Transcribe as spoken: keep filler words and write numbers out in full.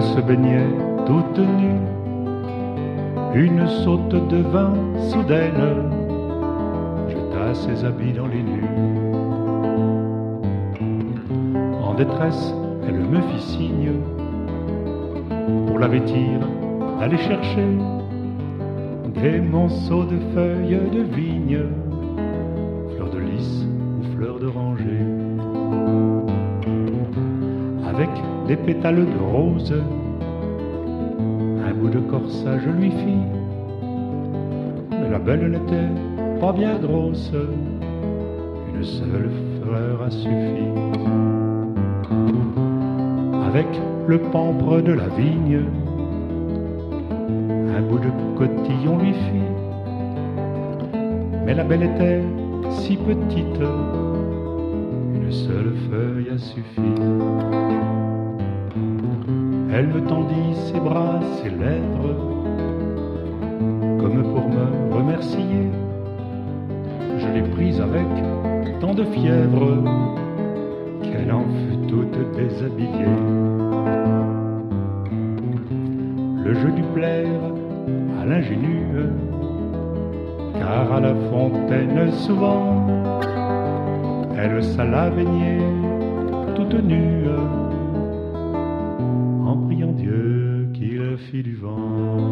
se baignait toute nue, une saute de vin soudaine jeta ses habits dans les nues. En détresse, elle me fit signe pour la vêtir d'aller chercher des monceaux de feuilles de vigne, fleurs de lys ou fleurs d'oranger. Avec des pétales de rose, un bout de corsage lui fit, mais la belle n'était pas bien grosse, une seule fleur a suffi. Avec le pampre de la vigne, un bout de cotillon lui fit, mais la belle était si petite, une seule feuille a suffi. Elle me tendit ses bras, ses lèvres, comme pour me remercier. Je l'ai prise avec tant de fièvre qu'elle en fut toute déshabillée. Le jeu dut plaire à l'ingénue, car à la fontaine souvent elle s'alla baigner toute nue, en priant Dieu qu'il fit du vent.